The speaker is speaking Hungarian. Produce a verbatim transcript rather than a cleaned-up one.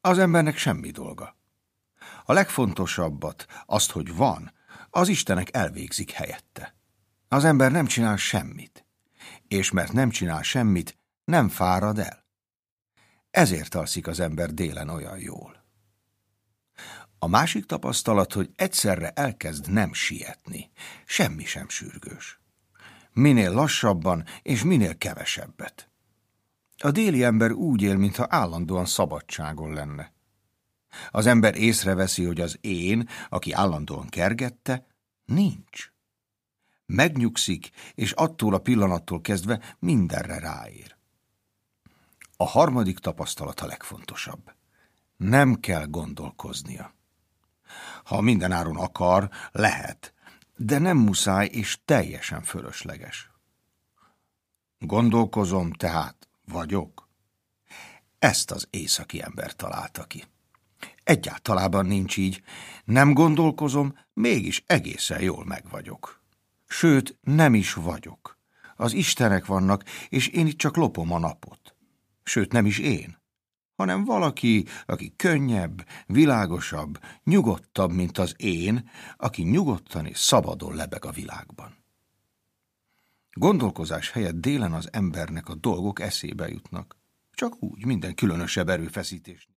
Az embernek semmi dolga. A legfontosabbat, azt, hogy van, az istenek elvégzik helyette. Az ember nem csinál semmit, és mert nem csinál semmit, nem fárad el. Ezért alszik az ember délen olyan jól. A másik tapasztalat, hogy egyszerre elkezd nem sietni. Semmi sem sürgős. Minél lassabban és minél kevesebbet. A déli ember úgy él, mintha állandóan szabadságon lenne. Az ember észreveszi, hogy az én, aki állandóan kergette, nincs. Megnyugszik, és attól a pillanattól kezdve mindenre ráér. A harmadik tapasztalat a legfontosabb. Nem kell gondolkoznia. Ha mindenáron akar, lehet, de nem muszáj és teljesen fölösleges. Gondolkozom, tehát vagyok. Ezt az északi ember találta ki. Egyáltalában nincs így. Nem gondolkozom, mégis egészen jól megvagyok. Sőt, nem is vagyok. Az istenek vannak, és én itt csak lopom a napot. Sőt, nem is én, hanem valaki, aki könnyebb, világosabb, nyugodtabb, mint az én, aki nyugodtan és szabadon lebeg a világban. Gondolkozás helyett délen az embernek a dolgok eszébe jutnak. Csak úgy, minden különösebb erőfeszítés.